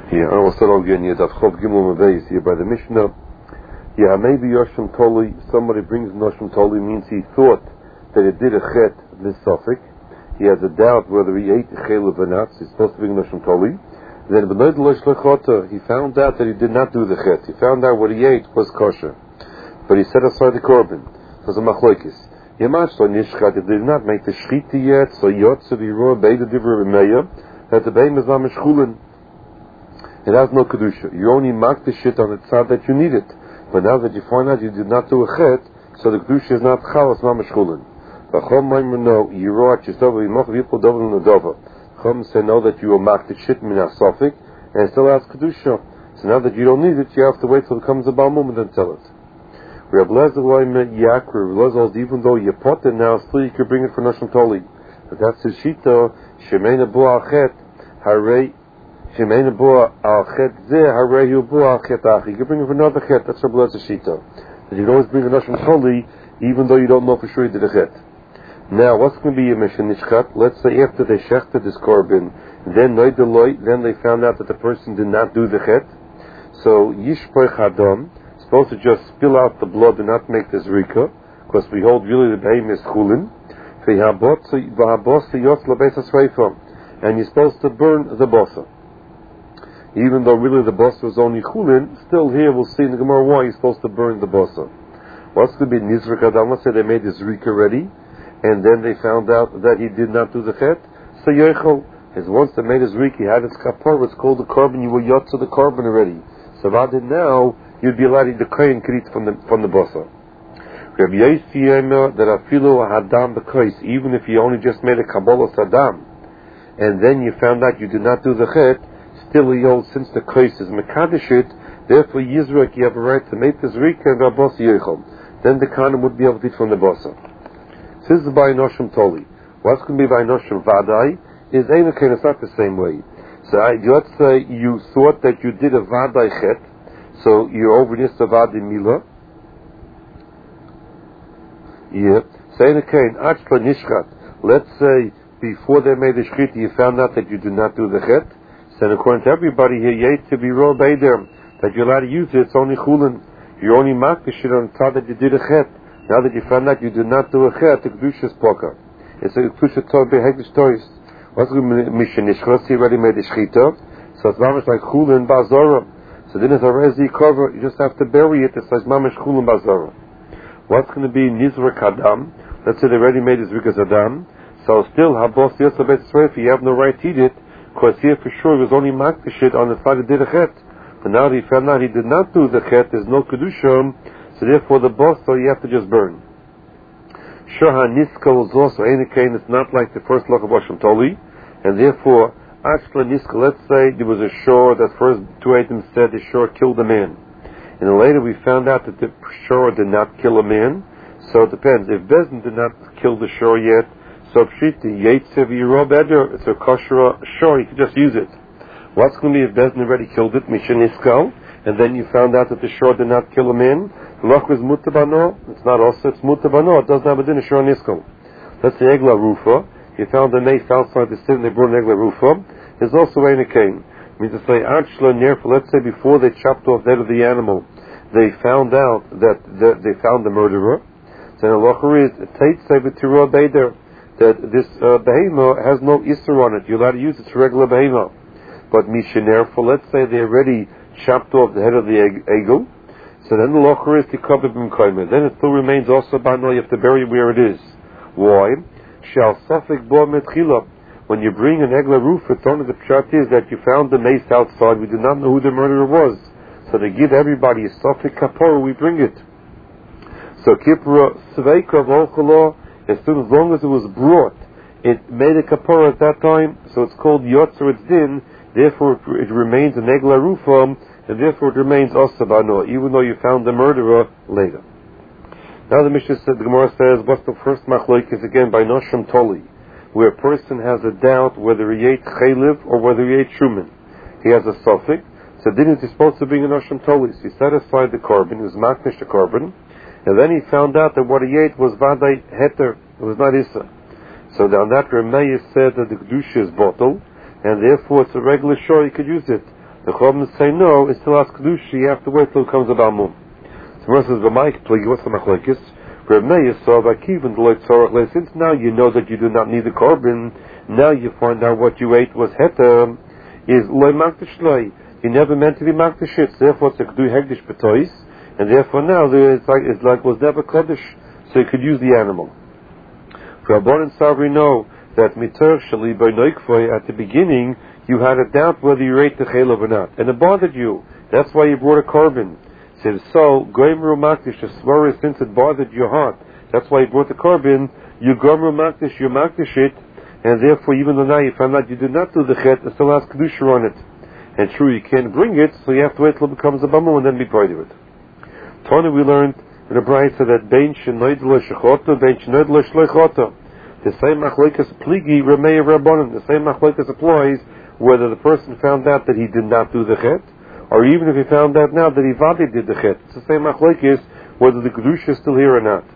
Yeah, I will start again here, that Chov Gimel Mabeis here by the Mishnah. Yeah, maybe Yoshim Toli, somebody brings Yoshim Toli, means he thought that it did a chet misafik. He has a doubt whether he ate a chelev or not, so he's supposed to bring Yoshim Toli. Then he found out that he did not do the chet. He found out what he ate was kosher. But he set aside the korban. So it's a machlokes. Yamashlo nishchat, it did not make the shchita yet, so yotze v'yiror beida divra b'meya, that the beim is mamish chulin. It has no kedusha. You only mark the shit on the tzad that you need it. But now that you find out you did not do a chet, so the kedusha is not chalas mamish chulin. V'chom maimer no, yiror at yisov v'yimoch v'yipol dovel n'dova. Chom say no that you will mark the shit min asofik, and still has kedusha. So now that you don't need it, you have to wait till it comes a balmum and then tell it. Reb Lezer loyme yakr, Reb Lezer, even though you put it now, still you can bring it for Noshim Toli. But that's his shita, shemeina bu al chet, harei, shemeina bu al chet zeh, harei hu bu al chet ach. You can bring it for another chet, that's Reb Lezer's shita. That you can always bring a Noshim Toli, even though you don't know for sure you did a chet. Now, what's going to be a Mishnah Nishchat? Let's say after they shechted this korban, then they found out that the person did not do the chet. So, yishpoich hadam, supposed to just spill out the blood and not make this rika, because we hold really the beim is chulin. And you're supposed to burn the bossa. Even though really the bossa was only chulin, still here we'll see in the Gemara why you're supposed to burn the bossa. What's going to be nizrak adam? Let's say they made this rika ready, and then they found out that he did not do the chet. So yochel, as once they made his rika, he had his kapar, it's called the korban, you were yotz to the korban already. So about it now, you'd be allowed to the kohen could eat from the bossa. Rabbi Yossi Yomer that afilu hadam b'kois, even if you only just made a kabbalah sadam, and then you found out you did not do the chet, still he holds since the kois is mekadeshit, therefore Yizrak you have a right to make this rika and bossa yochel. Then the kohen would be able to eat from the bossa. This is by Noshim Toli. What's going to be by Noshim Vadai is Einokain, it's not the same way. So let's say you thought that you did a Vadai chet, so you're over this Vadai Mila. Yeah. So Einokain, Achla Nishchat. Let's say before they made the shchita you found out that you did not do the chet. So according to everybody here, you ate to be raw beider, that you're allowed to use it, it's only chulin. You only mark the shit on top that you did a chet. Now that you found out you did not do a chet, the kedusha is poka. It's a kedusha tov behegdish tois. What's the mission? Nishchas he already made the shchita, so it's mamish like chulin bazara. So then it's a rezi cover. You just have to bury it. It's like mamish chulin bazara. What's going to be nizrak adam? Let's say they already made his rikas adam. So still habos yosabet sreif. You have no right to eat it, because here for sure it was only marked the shit on the side that did a chet. But now that he found out he did not do the chet, there's no kedusha. So therefore the bossa you have to just burn. Shah niska was also Einokain, it's not like the first loch of Hashem Toli, and therefore Ashla niska, let's say there was a shore that first two items said the shore killed a man. And then later we found out that the shore did not kill a man, so it depends. If Bezdin did not kill the shore yet, so Pshiti, Yetzev Yerob Eder, it's a kosher shore, you can just use it. What's going to be if Bezdin already killed it, Misha Niskal, and then you found out that the shore did not kill a man? Loch is mutabano. It's not also. It's mutabano. It doesn't have a din of shor niskal. Let's say egla rufa. You found a mace outside the city. They brought an egla rufa. There's also Einokain. Means to say achla nerf. Let's say before they chopped off the head of the animal, they found out that they found the murderer. So the loch is tate say b'tirah beider that this behema has no isser on it. You're allowed to use it for regular behema. But mishener for let's say they already chopped off the head of the egel. So then the locher is to cover b'mkoyme. Then it still remains also bano. You have to bury it where it is. Why? Shall safek bo metchila. When you bring an egla roof, it's only the pshat is that you found the mace outside. We do not know who the murderer was. So they give everybody a safek kapor. We bring it. So kipra sveika v'olchalo. As long as it was brought, it made a kapor at that time. So it's called yotzer it's din. Therefore, it remains an egla rufa. And therefore it remains osabano, even though you found the murderer later. Now the Mishnah said, the Gemara says, what's the first machlok is again by Noshim Toli, where a person has a doubt whether he ate chaylev or whether he ate shumin. He has a suffix, so then he's supposed to bring a Noshim Toli. So he set aside the korban, he was maknish the korban, and then he found out that what he ate was vadai heter, it was not issa. So on that Rameh said that the kedusha is bottled, and therefore it's a regular shore, he could use it. The Chum say no, it still has Kedusha, you have to wait till it comes a Balmum. So Moshe says, what's the Machlekes? Reb Meir saw Vakivan Deloit Tzorach, since now you know that you do not need the korban, now you find out what you ate was Heter, is Loi Makdash Loi. You never meant to be Makdash it, therefore it's a Kedu Hegdish B'tois, and therefore now it's like was never Kodesh, so you could use the animal. For Rabban and Savri know that Mitzvah Shali by Noikfoy, at the beginning, you had a doubt whether you ate the chelav or not, and it bothered you. That's why you brought a korban. Says so, Goimru Makdish, since it bothered your heart, that's why you brought the korban. You Goimru Makdish, you Makdish it, and therefore, even though now you found out you did not do the chet, it still has kedusha on it. And true, you can't bring it, so you have to wait till it becomes a bamu and then be part of it. Tony, we learned in the Braisa that bein shenoid lo shechoto, bein shenoid lo shloichoto. The same machlokes pligi remei rabbanon. The same machlokes applies whether the person found out that he did not do the chet, or even if he found out now that he vadi did the chet. It's the same machlokes whether the kedusha is still here or not.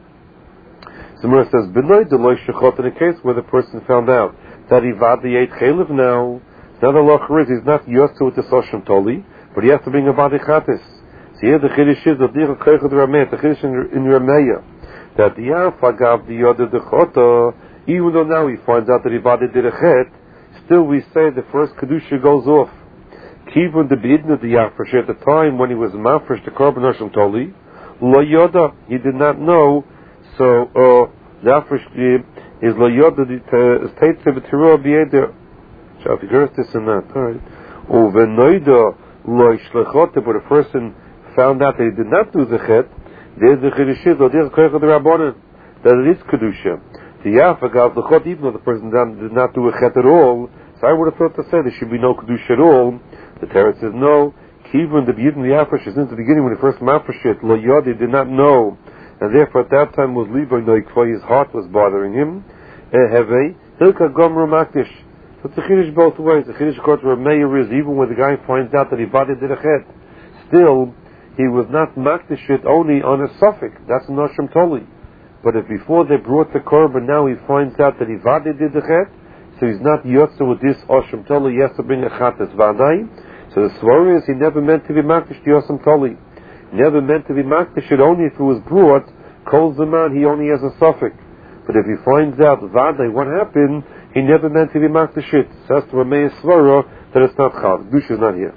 The Gemara says, "B'noid lo shechot." In a case where the person found out that he vadi ate chelev now the locher is he's not used to it the soshim toli, but he has to bring a vadi chatis. So here the chiddush is the dicha keichad rameh, the chiddush in Rameya, that the yafagav the other dechota. Even though now he finds out that he vadi did a chet, still we say the first kedusha goes off. Kivun the bidna the yafresh at the time when he was mafresh the korban oshim toli, lo yoda, he did not know. So the yafresh is lo yoda states of the tirah b'yeder. Shall you heard this and that? All right. Uvenoida lo ishlechota, but a person found out that he did not do the chet. There's the chiddush or there's koyach the rabbanon that it is kedusha. The yafagav the chot, even though the person did not do a chet at all. So I would have thought to say there should be no kedusha at all. The Torah says no. Kivun the b'yidin the yafresh is since the beginning when he first mafresh it lo yod, he did not know, and therefore at that time was liboy noikfo, his heart was bothering him. Hevei hilka gomru makdish. So it's a chiddush both ways. The chiddush according to Reb Meir is even when the guy finds out that he vadi did a chet, still he was not makdish it only on a suffix. That's an oshim toli. But if before they brought the korban, now he finds out that he vadi did the chet, so he's not yotze with this oshim toli. He has to bring a chatas vadai. So the svara is he never meant to be makdish the oshim toli. Never meant to be makdish it only if it was brought kol zaman. He only has a suffix. But if he finds out vadai what happened, he never meant to be makdish it. So that's to Rameya svara that it's not chal. Kedusha is not here.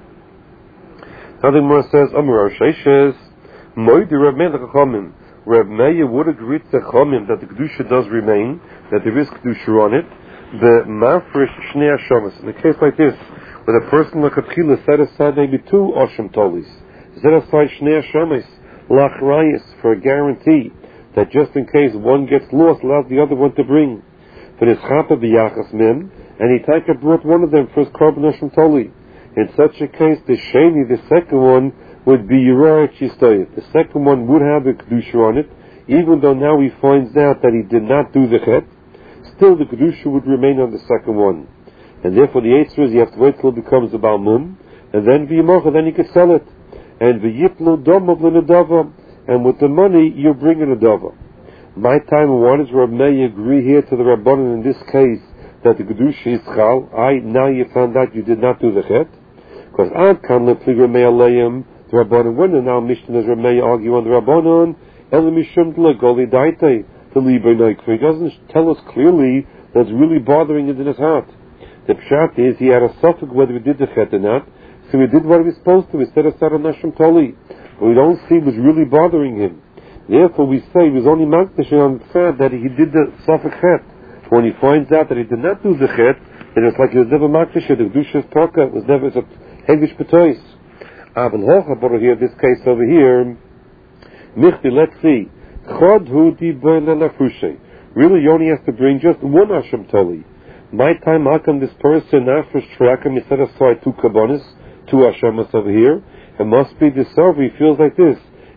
Nothing more says Amar Sheishes Moidi Reb Meir Chachamim. Reb Meir would agree to Chachamim that the kedusha does remain, that there is kedusha on it. The mafresh shnei hashomas. In a case like this, where the person like a tchila set aside maybe two oshim tolis, set aside shnei hashomas lachrayis for a guarantee that just in case one gets lost, allows the other one to bring. But his chapa b'yachas mem, and he taika brought one of them for his korban oshim toli. In such a case, the sheni, the second one, would be Yerah Chistoyet. The second one would have a kedusha on it, even though now he finds out that he did not do the chet. Still, the kedusha would remain on the second one, and therefore the answer is you have to wait till it becomes a balmum, and then v'yimocha, then you can sell it. And v'yiplu domav l'nedava, and with the money you bring in a dava. My time, why does Reb Meir agree here to the Rabbanan in this case that the kedusha is chal? Now you found out you did not do the chet. Because ad kan leplig Reb Meir leim the Rabbanan. When and now Mishnah does Reb Meir argue on the Rabbanan? Ele mishum d'legoli daitei the libay noikfo. He doesn't tell us clearly that it's really bothering him in his heart. The pshat is he had a suffix whether he did the chet or not, so he did what he was supposed to. He set aside on nashim toli, but we don't see it was really bothering him. Therefore, we say he was only makdish on the fact that he did the suffix chet. When he finds out that he did not do the chet, then it's like he was never makdish. The kedusha toka was never a hegish betois. Aben hocha, but here this case over here, michti. Let's see. Chod hu di boilelafushe. Really, you only have to bring just one asham toli. My time, how come this person after shrakim he set aside two kabonis, two ashamas over here? It must be the server. He feels like this.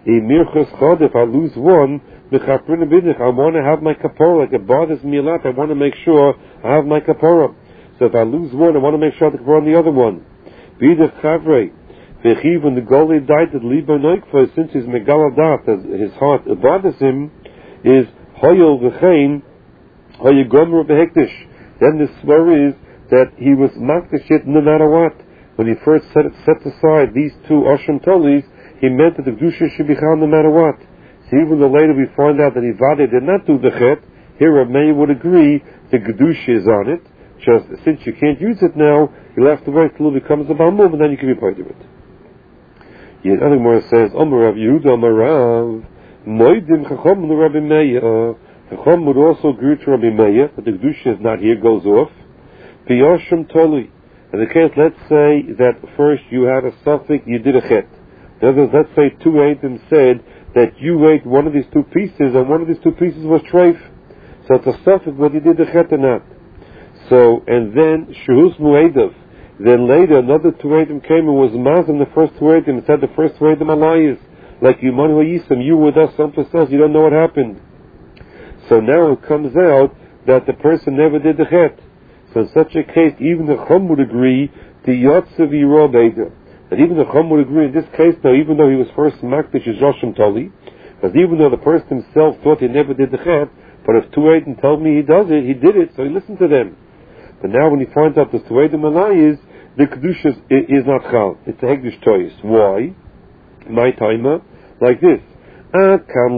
If I lose one, I want to have my kapora. Like it bothers me a lot. I want to make sure I have my kapora. So if I lose one, I want to make sure I have the kapora on the other one. Be the chavre. When the goli died at liba noikfa, since his megaladat, his heart, it bothers him, is hoyel v'chein hoyegomru behektish. Then the swear is that he was makdish it no matter what. when he first set aside these two Asham Tolis, he meant that the Kedusha should be chal no matter what. So even though later we find out that Ivade did not do the chet, here Rav Meir would agree the Kedusha is on it. Just since you can't use it now, you'll have to wait till it becomes a Balmum, and then you can be part of it. Yet other Gemara says, Omer Rav Yehuda, Omer Rav, Moedim Chacham to Rabbi Meir. Chacham would also agree to Rabbi Meir, but the Kedusha is not here, goes off. Piyashim Toli. In the case, let's say that first you had a suffix, you did a chet. In other words, let's say two Eidim said that you ate one of these two pieces, and one of these two pieces was treif. So it's a suffix whether you did the chet or not. So, and then Shehus Mu'edav. Then later another two Eidim came and was mazim the first two Eidim and said the first two Eidim alayis. Like Yuman Hoyisam, you were with us someplace else, you don't know what happened. So now it comes out that the person never did the chet. So in such a case, even the Chum would agree to Yotzev Yiro Beida. That even the Chum would agree in this case, now even though he was first Makdish is Joshim Toli, because even though the person himself thought he never did the chet, but if two Eidim told me he does it, he did it, so he listened to them. But now when he finds out the two Eidim alayis, the Kedusha is not chal. It's a Hegdish Toys. Why? My timer, like this. When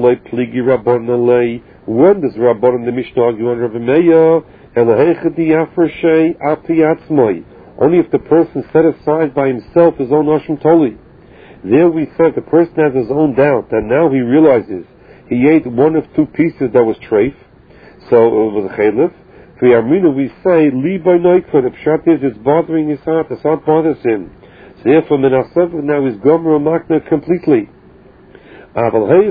does Rabban and the Mishnah argue on Rabbi Meir? Only if the person set aside by himself his own Asham Toli. There we said the person has his own doubt, and now he realizes he ate one of two pieces that was treif, so it was a chalif. For Yarmina we say, Li by Noikva, the pshat is it's bothering his heart, the heart bothers him. So therefore, Menasef now is Gomer Makna completely. But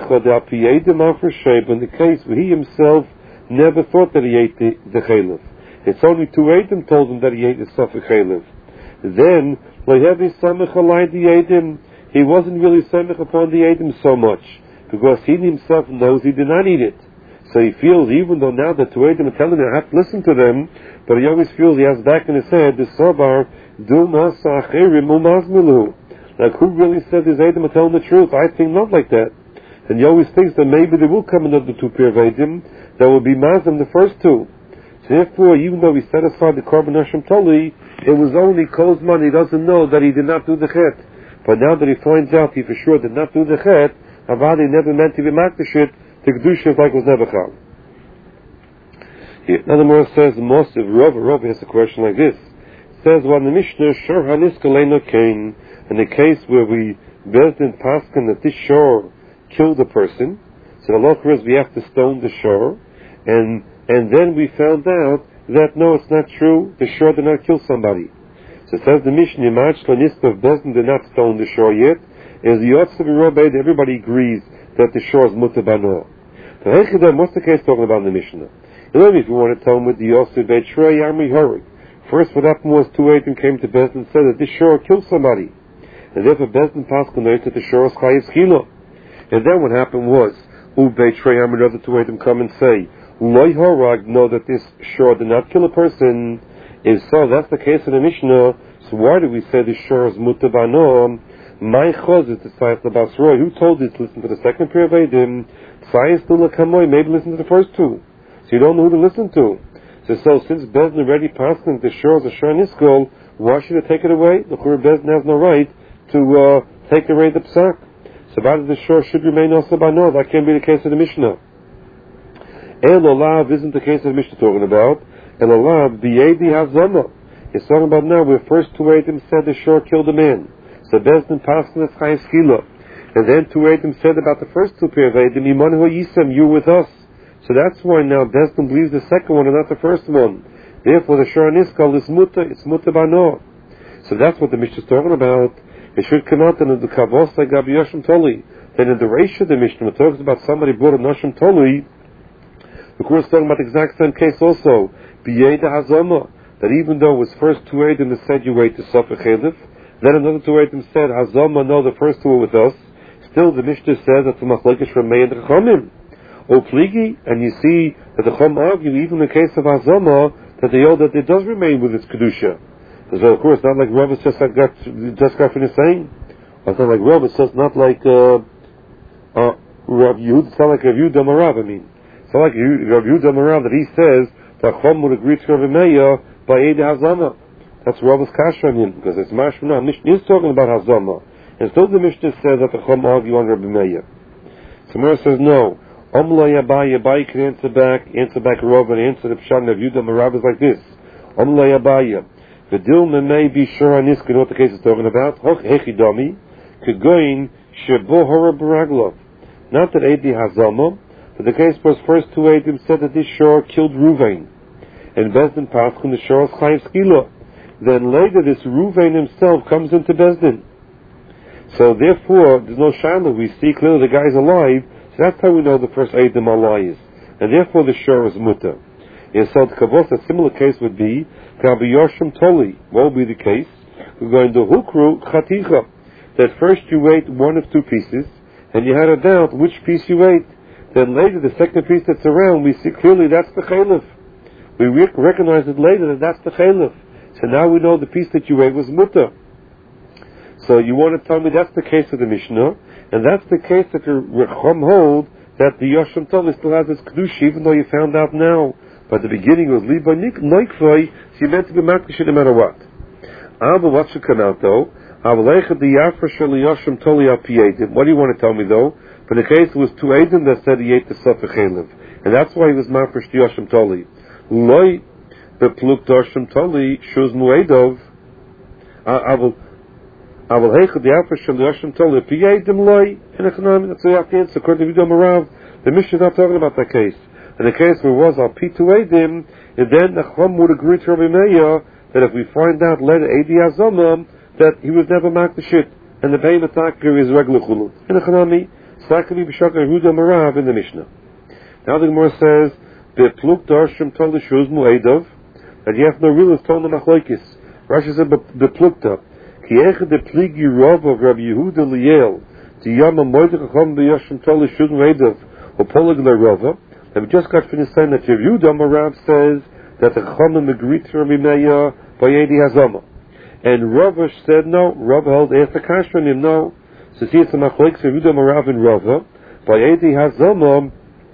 in the case where he himself never thought that he ate the chalif. It's only two Eidim told him that he ate the Safek chalif. Then, he wasn't really samech upon the Eidim so much, because he himself knows he did not eat it. So he feels, even though now the two Eidim are telling him I have to listen to them, but he always feels he has back in his head, the Sobar, like who really said his Eidim are telling the truth? I think not like that. And he always thinks that maybe there will come another two pair of Eidim that will be Mazim the first two. So therefore, even though he set aside the Korban Hashem Toli, it was only Kozman, he doesn't know that he did not do the Chet. But now that he finds out he for sure did not do the Chet, Avadi never meant to be Makdashit, the Kedusha like was never Chal. Another more says, Mosiv Rav has a question like this. It says, when the Mishnah, Shor Haniska Leino Kain, in the case where we Bezdin Paskin that this shore killed the person, so the law is we have to stone the shore, and then we found out that no, it's not true, the shore did not kill somebody. So it says the Mishnah, Yimach Shlanista of Bezdin did not stone the shore yet, as the Yotzev Yirobed, everybody agrees that the shore is Mutabano. So what's the case talking about in the Mishnah? If you want to tell him with the Yosef Beit Shrei Yarmi Horik. First what happened was two Eidim came to Bezdin and said that this shore killed somebody. And therefore Bezdin Paskin learned that the shore is Chayiv Chila. And then what happened was, Beit Shrei Yarmi, the other two Eidim come and say, Loi Horag, know that this shore did not kill a person. If so, that's the case in the Mishnah. So why do we say the shore is Mutabano? My Choz is the Tzayis Labasroi. Who told you to listen to the second pair of Eidim? Tzayis Dulakamoi, maybe listen to the first two. So you don't know who to listen to. So since Bezdin already passed the shore is a shor niskol, why should it take it away? The Chur Bezdin has no right to take away the psak. So why the shore should remain also by no? That can't be the case of the Mishnah. El Olav isn't the case of the Mishnah talking about. El Olav, B'yedi Hazama. He's talking about now where first two Eidim said the shore killed a man. So Bezdin passed the Chayes Chila. And then two Eidim said about the first two pair of Eidim, Yimanu Yisem, you with us. So that's why now Bezdin believes the second one and not the first one. Therefore the Shor Niskal is Muta, it's Muta Bano. So that's what the Mishnah is talking about. It should come out in the Kavos like Gabi Yoshim Toli. Then in the Reisha of the Mishnah, it talks about somebody brought a Noshim Toli. The Kur's talking about the exact same case also. B'yeda Hazama. That even though it was first two Eidim that said you ate the Safek Chalif, then another two Eidim said Hazama, no, the first two were with us. Still the Mishnah says that the Machlekes Ramei and the Chachamim. O Pligi, and you see that the Chum argue, even in the case of Hazama, that they hold that it does remain with its Kedusha. So of course, not like Rav just got finished saying. It's not like Rav, it's just not like Rav Yehud, it's not like Rav Yehuda Marav, I mean. It's not like Rav Yehuda Marav that he says that Chum would agree to Rav Meir by Eid Hazama. That's Rabbi's kasha on him, because it's mashma. Mishnah is talking about hazama. And still the Mishnah says that the Chum argue on Rabbi Meir. Samara says no. Omla Yabai can answer back Rav, and answer the Pshat of Yudah Marav is like this. Omla Yabaya. The Dilma may be sure on this, you know what the case is talking about? Hechidami, Kegoin, Shebo Hora Baraglov. Not that Edi Hazama, but the case was first two Edim said that this shore killed Ruvain. And Bezdin Paschun, the shore is Chayiv Skila. Then later this Ruvain himself comes into Bezdin. So therefore, there's no Shaila. We see clearly the guy's alive, so that's how we know the first Edim are liars. And therefore the shore is Mutter. In Sod Kavos, a similar case would be Kabi Yoshim Toli. What will be the case? We're going to Hukru Chaticha. That first you ate one of two pieces, and you had a doubt which piece you ate. Then later, the second piece that's around, we see clearly that's the Chalif. We recognize it later that that's the Chalif. So now we know the piece that you ate was Mutter. So you want to tell me that's the case of the Mishnah, and that's the case that the Rechom hold that the Yoshim Toli still has its Kedush, even though you found out now. But the beginning was Liba Noikvoi, so you meant to be Makdish no matter what. But what should come out though? What do you want to tell me though? For the case it was two Eidim that said he ate the Safek Chelev. And that's why he was Mafresh the Yoshim Toli. Loi bepluk Yoshim Toli shuz mu'edov. Aval heichad the Afresh the Yoshim Toli pi Eidim loi. And that's what you have to answer. According to Vidom Arav, the Mishnah is not talking about that case. In the case where it was al Pitu Eidim, and then the Chum would agree to Rabbi Meir that if we find out later Eidi Hazama that he was never marked the shit, and the Bein Atakir is regular chulun. In the Chanami, Sakali B'Shakar Huda Marav in the Mishnah. Now the Gemara says, Be'pluk Darshim Tol Shuz Mu'edov, that you have no real Tol Machlokes. Rashi said Be'plukta, Ki Echad the Pligi Rav of Rabbi Yehuda Liel, Tiyama Moedech Chacham B'Yashim Tol Shuz Mu'edov, or Polig L'Rava. And we just got finished saying that Yehuda Marav says that the Chachamim agreed to Rabbi Meir by Eidi Hazama. And Rava said no. Rava held after Kashranim no. So see it's a machlokes of Yehuda Marav and Rava. By Eidi Hazama,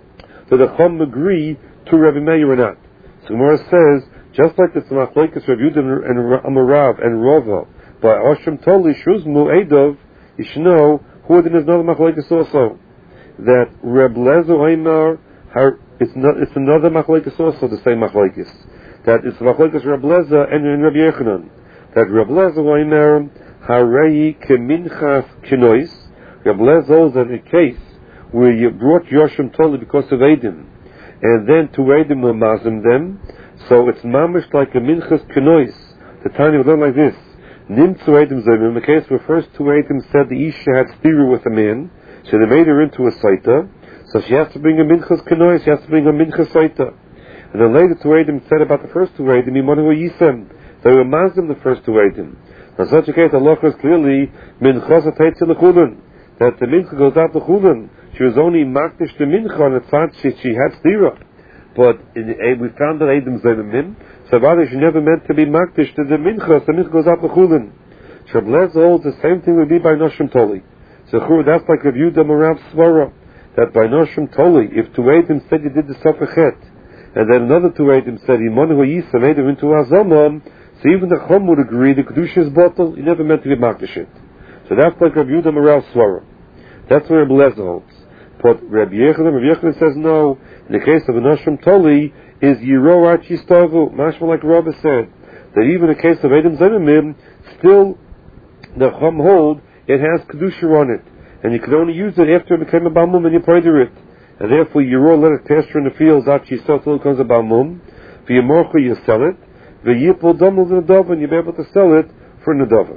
so the Chachamim agree to Rabbi Meir or not. So Gemara says, just like it's a machlokes of Yehuda Marav and Rava, by Oshim Toli Shuz Mu'edov, you should know who then is another machlokes also. That Reb Lezer Oimar, it's another machlokes also, the same machlokes. That it's machlokes Reb Lezer and Reb Yechanan. That Reb Lezer Oimer Harei Keminchas Kinois. Reb Lezer holds that in a case where you brought Yoshim Toli because of Eidim, and then two Eidim were mazim them, so it's mamish like a Minchas Kinois. The Tanya would learn like this: Nim two Eidim Zayim. In the case where first two Eidim said the Isha had stira with a man, so they made her into a Saita, so she has to bring a Minchas Kinois, she has to bring a Minchas Saita. And then later two Eidim said about the first two Eidim, Imonu Yisem. They were mazim the first two Eidim. In such a case, Allah was clearly Minchas Ataytzi L'Chulun, that the Mincha goes out to Chulun. She was only Makdish the Mincha on the side she had stira. But we found that Eidim Zayim, so rather she never meant to be Makdish to the Mincha, so the Mincha goes out to Chulun. Shablez holds the same thing would be by Noshim Toli. So that's like Rav Yehuda Marav Svara, that by Noshim Toli, if two Eidim said you did the Safechet, and then another two Eidim said Imonu Yisa made him into Azamam, so even the Chum would agree the Kedusha is bottle, he never meant to be Makdish it. So that's like Rav Yehuda Marav Svara. That's where Rabbi Lezer holds. But Rabbi Yechanan says no. In the case of Noshim Toli, is Yiro Archi Stavu, mashma like Rabbi said, that even in the case of Eidim Zayimim, still the Chum hold, it has Kedusha on it. And you can only use it after it became a Balmum and you playder it. And therefore you roll, let it pasture in the fields after you sell till it becomes a Balmum. For your Morcha you sell it. The Yipul Dumel in the Dova, and you'll be able to sell it for Nadava.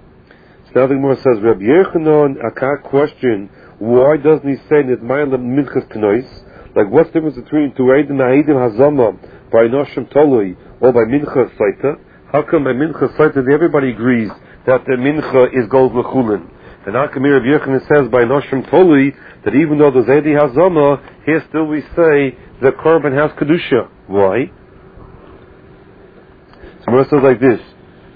So now the Gemara says, Rabbi Yechanan, Akak question, why doesn't he say Nidmayla Minchas Kenois? Like what's the difference between Tu'edim Ha'edim Hazama by Noshim Toloi or by Minchas Saita? How come by Minchas Saita everybody agrees that the Mincha is gold L'Chulin? And how come Rabbi Yechanan says by Noshim Toli that even though there's Eidi Hazama, here still we say the Korban has Kedusha? Why? So it says like this: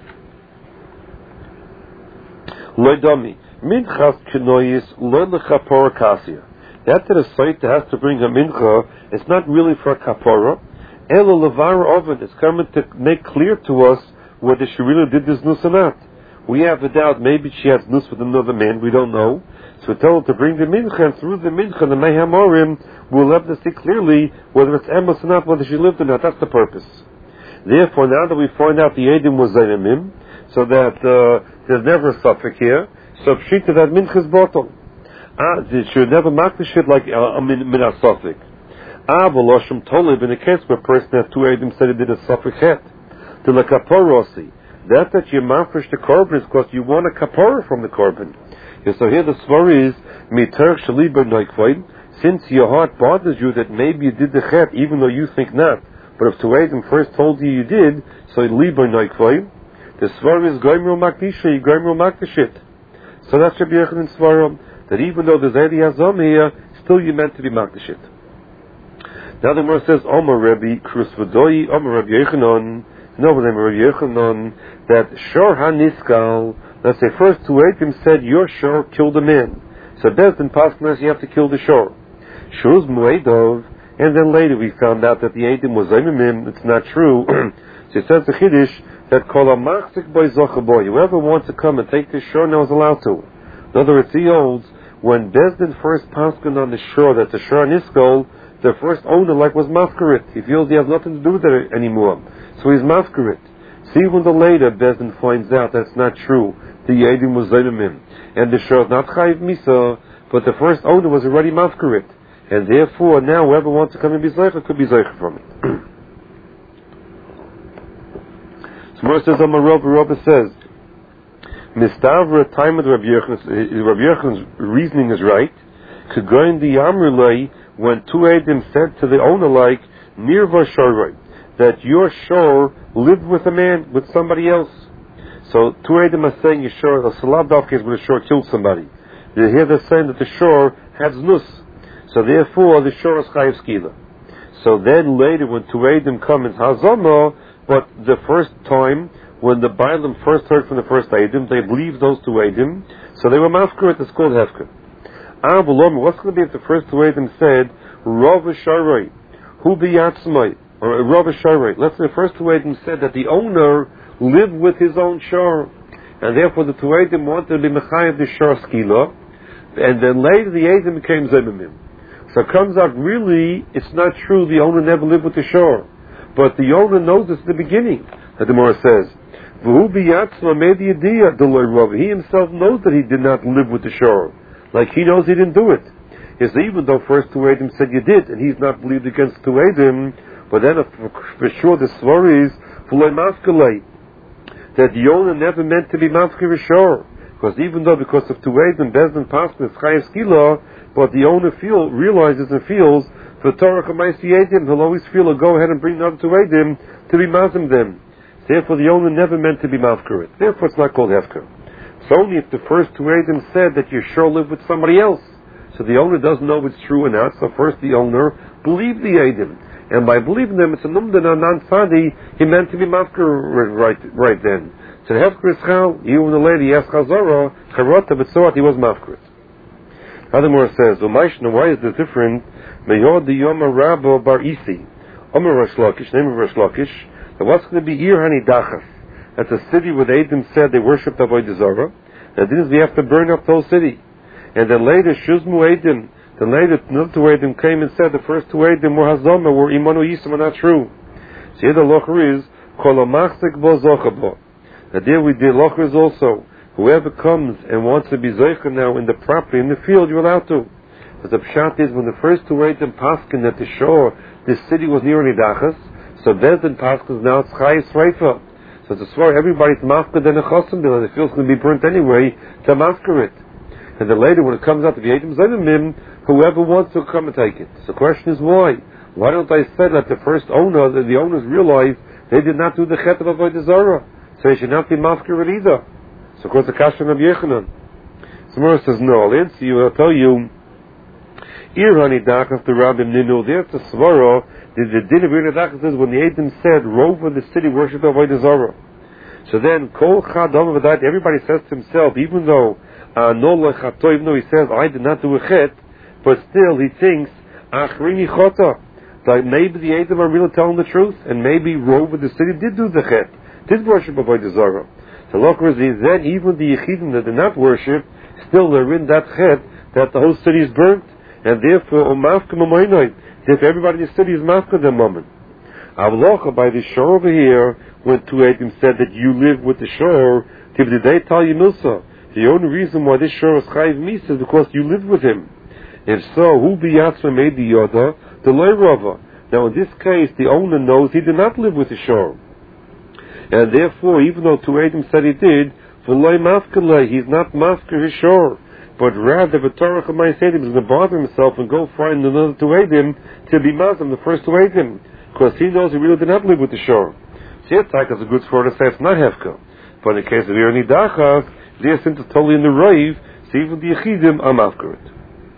Loidami Minchas Kenois Lo L'Chapora Kasia. That a site that has to bring a mincha, it's not really for a kapora. Elo Levara Oven. It's coming to make clear to us whether she really did this nus or not. We have a doubt, maybe she has nus with another man, we don't know. So we tell her to bring the mincha, and through the mincha, the mehamorim, we'll have to see clearly whether it's emes or not, whether she lived or not. That's the purpose. Therefore, now that we find out the Eidim was Zainamim, so that there's never a suffix here, so pshita that mincha is bottle. She should never mark the shit like min a suffix. V'loshim tolib, in a case where a person has two Eidim said he did a suffix het. To the kaporosi. That you mafresh the korban is because you want a kapora from the korban. So here the story is, mitar shaliba noikvoid, since your heart bothers you that maybe you did the chet even though you think not, but if two Eidim first told you did, so liba noikvoid, the story is goimru makdisha, you goimru makdishit. So that's Rabbi Yochanan's svarim, that even though there's Eidi Hazam here, still you meant to be makdishit. Now the Gemara says, Omer Rabbi Krus V'doi, Omer Rabbi Yochanan, no, but Rabbi Yochanan, that Shor HaNiskal, let's say first two Eidim said, your Shor killed a man. So Bezdin Paschanas, you have to kill the Shor. Shur's Mu'edov, and then later we found out that the Eidim was Zainamim. It's not true. So it says the Chiddush, that Kol HaMachzik Boi Zochaboy, whoever wants to come and take the Shor now is allowed to. In other words, he holds, when Bezdin first Paskan on the Shor, that's the Shor HaNiskal, the first owner was mafkarit. He feels he has nothing to do with it anymore. So he's mafkarit. See, when the later Bezdin finds out that's not true, the Eidim was Zainamim, and the Shor is not Chayiv Misa, but the first owner was already mafkarit. And therefore, now whoever wants to come and be Zeicha could be Zeicha from it. So Moshe says, Rabbi says, Mistavra time of Rabbi Yochanan's reasoning is right. Kagoin the Amrulay, when two Eidim said to the owner Nirva Shoroi, that your Shor lived with a man, with somebody else. So two Eidim are saying your Shor, the Salavdavka is when a Shor killed somebody. Here they're saying that the Shor has nus. So therefore the Shor is Chayiv Skila. So then later when two Eidim come in Hazama, but the first time, when the Bailam first heard from the first Eidim, they believed those two Eidim, so they were mafkarit, it's called Hefker. What's going to be if the first two Eidim said, Rav Sharoi, Hu Biyatzmai, or Rav Sharoi? Let's say the first two Eidim said that the owner lived with his own Shor, and therefore the two Eidim wanted to be Mechayev the Shor Skila, and then later the Eidim became Zemimim. So it comes out really, it's not true, the owner never lived with the Shor, but the owner knows this at the beginning, that the Gemara says. He himself knows that he did not live with the Shor. Like he knows he didn't do it. Is even though first two Eidim said you did, and he's not believed against two Eidim, but then for sure the story is that the owner never meant to be mafkir Shor. Because even though because of two Eidim, Bezdin Paskin is Chayav Skila, but the owner realizes and feels for Torah Kamaisi Eidim, he'll always feel go ahead and bring the other two Eidim to be mazim them. Therefore the owner never meant to be mafkir. Therefore it's not called Hefker. It's only if the first two Eidim said that you sure live with somebody else. So the owner doesn't know if it's true or not. So first the owner believed the Eidim. And by believing them, it's a numdan non-tzadi, he meant to be mafkir right then. So the Hefker is chal, even the lady asked Chazara, Charota, but so what, he was mafkir. Adamor says, why is this different? Meyod the Yoma Rabbo Bar Isi. Omer Rosh Lakish, name of Rosh Lakish, that what's going to be Ir Hani Dachas? That's a city where the Eidim said they worshipped Avodah Zarah, and then we have to burn up the whole city. And then later, Shuzmu Eidim, then later, another two Eidim came and said the first two Eidim were Hazama, were Imanu Yisam, are not true. So here the locher is, Kolomachzik Bo Zochabo. Now there we did locher is also, whoever comes and wants to be Zoicha now in the property, in the field, you're allowed to. But the pshat is, when the first two Eidim paskin at the shore, this city was near Nidachas, so Bezdin paskin now it's Chayis Reifa. So it's a swear, everybody's mafkir then a chosim bill, and the field's going to be burnt anyway to mafkir it. And then later, when it comes out to the Eidim Zainamim, whoever wants to come and take it. So the question is why? Why don't I say that the first owner, that the owners realized they did not do the chet of Avodah Zarah, so they should not be mafkir it either. So of course the Kasha of Yechanan. So Mora says, no, I'll answer you, I'll tell you, Irani Dachas the Rabbim Ninu, there's the Svara, the din of Irani Dachas is when the Eidim said, Rove the city worship Avodah Zarah. So then, Kol Chad Avavadait, everybody says to himself, even though even though he says, I did not do a chet, but still he thinks, Achrini Chota, that maybe the Eidim are really telling the truth, and maybe Rove the city did do the chet. did worship Avodah Zarah. So Lochar is then even the Yechidim that did not worship, still they're in that chet that the whole city is burnt, and therefore if everybody in the city is mafka the moment. Avlocha by the shore over here, when two Eidim said that you live with the shore, did they tell you Milsa? The only reason why this shore is chayiv misa is because you live with him. If so, who biyatzma made the yoda? The loy rava. Now in this case, the owner knows he did not live with the shore. And therefore, even though two Eidim said he did, he's not mafker his shore. But rather, the Torah Chamay said he's going to bother himself and go find another two Eidim to be mazam, the first two Eidim. Because he knows he really did not live with the shore. Shetzak is a good sword to say it's not hefka. But in the case of Irani Dachas, they're totally in the rave, so even the Yechidim are mafker it.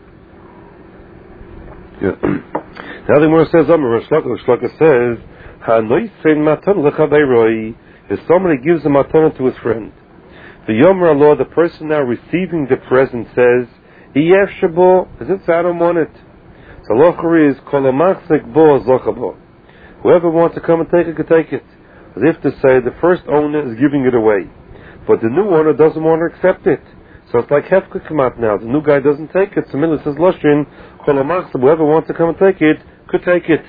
Now the Gemara says, Shlaka says, if somebody gives a matana to his friend, the Yomer Allah, the person now receiving the present says, Iyef Shabo, as if I don't want it. So Lochar is, Kolomachzik Bo Zochabo. Whoever wants to come and take it, can take it. As if to say, the first owner is giving it away. But the new owner doesn't want to accept it. So it's like Hefka come out now. The new guy doesn't take it. So Mila says, Loshin, Kolomachzik, whoever wants to come and take it, could take it.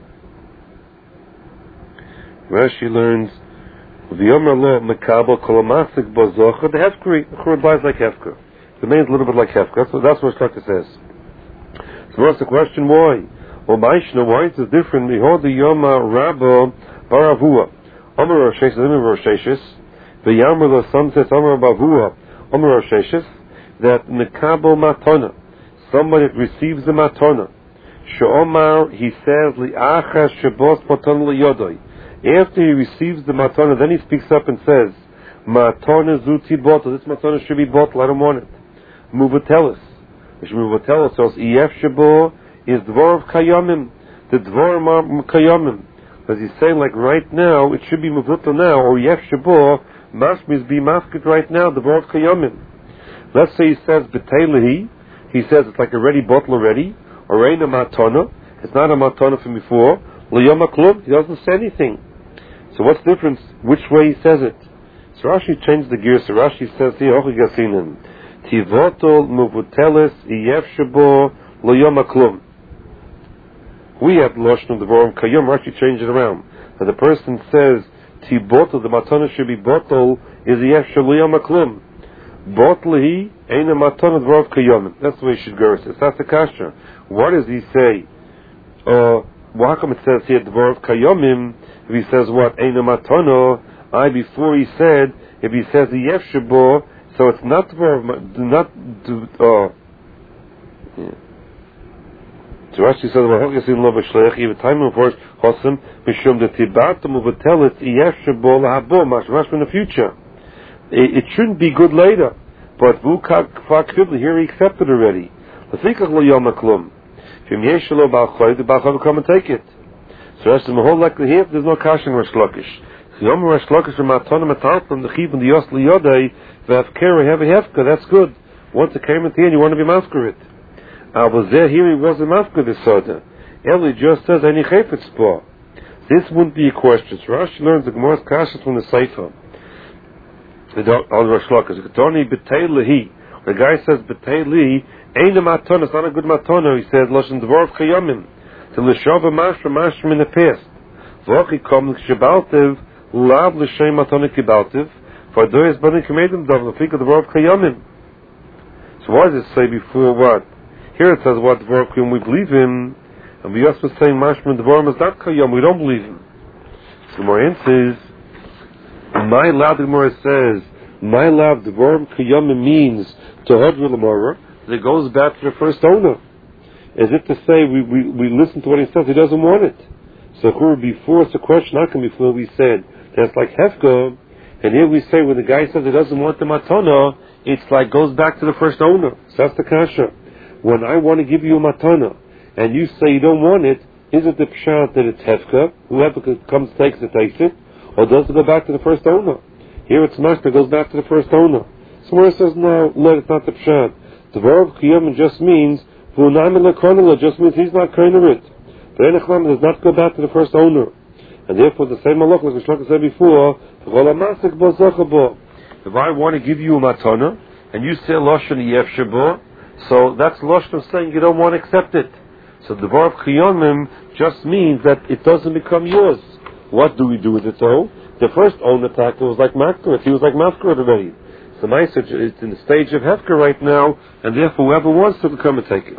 Rashi learns, the Yomer Allah Mekabel Kolomachzik Bo Zocha, the Hefka lies like Hefka. The name is a little bit like Hefka. That's what Shlaka says. So what's the question? Why? Well, Maishna, why is it different? Behold, the Yoma Rabba Baravua. Omer Rosheshes, Omer Rosheshes. The Yamar, some says Omer Bavua, Omer Rosheshes, that Mekabel Matona, somebody receives the Matona. She'omar, he says, Li'achas Shebos Matona Liyodoi. After he receives the Matona, then he speaks up and says, Matona Zuti Bottle, this Matona should be bottle, I don't want it. Muvatelis. Muvatelis says, Iyef Shebo is Dvor of Kayamim. The Dvor Kayamim. As he's saying, like right now, it should be Muvutel now, or Iyef Shebo, Mashmiz be Mafkit right now, the Dvor of Kayamim. Let's say he says, Betelehi, he says it's like a ready bottle already, or Reina Matona, it's not a Matona from before, Liyoma Klub, he doesn't say anything. So what's the difference? Which way he says it? So Rashi changed the gear. So Rashi says here, Ochigasinim, Tivotol Muvutelis Iyef Shebo Liyoma Klum. We have Loshnum Devorim Kayom. Rashi changed it around. And the person says, Tibotol, the Matana should be bottle, is Iyef Shebo Liyoma Klum. Botlehi Eina Matana Devorim Kayom. That's the way he should go. That's the kasha. What does he say? How come it says here Dvor of Kayomim? If he says what Eina Matano, before he said if he says the Yef Shabo, so it's not Dvor of not So Rashi says well Hogasin Lo B'Shleich even time of course Hosam Mishum the Tibatum of Telet Yef Shabo LaHabo Mashmash in the future. It shouldn't be good later, but Vukak Fakibli here he accepted already. L'fikach Lo Yom Klum. The Baal will come and take it. So that's the whole likely here. There's no kash in Rosh Lakish. The Yom Rosh Lakish from Matana Matalpam the Chiv and the Yos Liyodei V'Avkera have a hefka. That's good. Once it came at the end, you want to be mafker it. Was there here? He wasn't mafker this soda. Eli just says any chayfetz spor. This wouldn't be a question. So Rashi learns the Gemara's kashas from the Sefer. The Rosh Lakish. The guy says B'tei Li. Ain't a matana, it's not a good matana. He says, Lashon Dvor of Kayamim. To L'shava Mashra in the past. V'ochi kom L'shabaltiv, Lav L'shem matana kibaltiv, for Doyes Bani Kamedim Dav, L'fika Dvor of Kayamim. So why does it say before what? Here it says what Dvor of Kayamim we believe in, and we also saying Mashra Dvorim is not Kayam, we don't believe him. So Gemara says, my Lav Gemara says, my Lav Dvorim Kayamim means to Hodra L'morah, that goes back to the first owner. As if to say, we listen to what he says, he doesn't want it. So before it's a question, how come before we said, that's like Hefka, and here we say when the guy says he doesn't want the Matana, it's like goes back to the first owner. So that's the kasha. When I want to give you a Matana, and you say you don't want it, is it the pshat that it's Hefka, whoever comes takes it, or does it go back to the first owner? Here it's Mashta, goes back to the first owner. Somewhere it says, no, it's not the pshat. Dvor of Kiyam just means V'unayim L'Konala just means he's not kind of it. But Enechlam does not go back to the first owner. And therefore, the same halach, like Shloka said before, if I want to give you a matana, and you say Lashon Yefshe bo, so that's Lashon saying you don't want to accept it. So the Bar of Chiyomim just means that it doesn't become yours. What do we do with it though? The first owner attacker was like Mafkarat. He was like Mafkarat already. So my message is in the stage of Hefker right now, and therefore whoever wants to come and take it.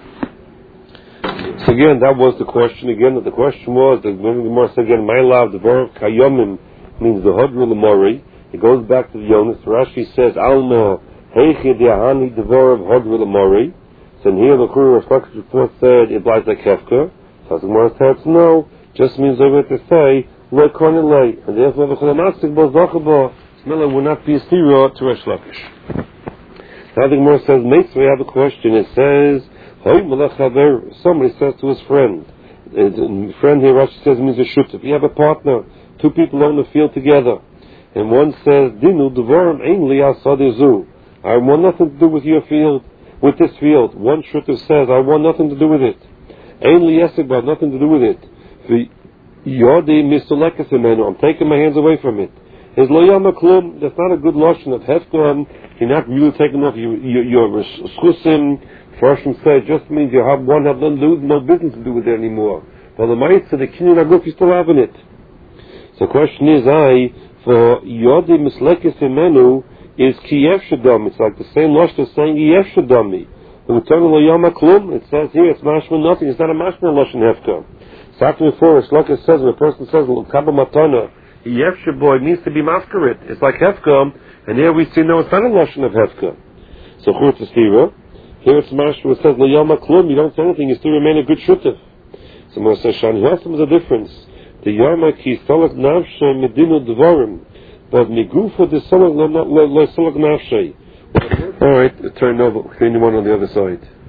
So again, that was the question. Again, the question was, the Gemara said again, my love, the Bar of Chiyomim means the Hodru L'Mori. It goes back to the Yonis. Rashi says, Alma, Heichi De'ahani Devar of Hodru L'Mori. So in here, the Chur Rashtak's report said, it lies like Hefker. So the Gemara says, no, just means over to say, Lo Konelei. And therefore, the Cholamastik Bo Zachabo, Miller will not be a stira to Resh Lakish. Now the Gemara says, Mates, we have a question. It says, somebody says to his friend, friend here, Rashi says, means a shutuf. You have a partner, two people own the field together, and one says, Dinu devarim ein li asadizu. I want nothing to do with your field, with this field. One shutuf says, I want nothing to do with it. Ein li yesek, but nothing to do with it. Yodi mistulekas imenu. I'm taking my hands away from it. His lo yama klum. That's not a good lotion of hefkam. You're not really taking off your schusim. Farshim said, just means you have no business to do with it anymore. But the ma'itza, the kinyan aguf, you're still having it. So the question is, for yodi mislekes imenu is ki yefshadam. It's like the same losh as saying yefshadami. The eternal lo yama klum. It says here, it's mashma nothing. It's not a mashma lotion hefkam. So after before, Shloka says, when a person says, Kaba Matana, Yefsheboy means to be masquerade. It's like Hefka, and here we see, no, it's not a lotion of Hefka. So Churta Stira, here it's Mashma, it says, L'yama Klum, you don't say anything, you still remain a good Shutef. So Moshe says, Shani Hossam is a difference. The Yama ki Solak Navshe Medinu Dvorim, but Migufa de Solak Navshe. Alright, turn over, anyone on the other side.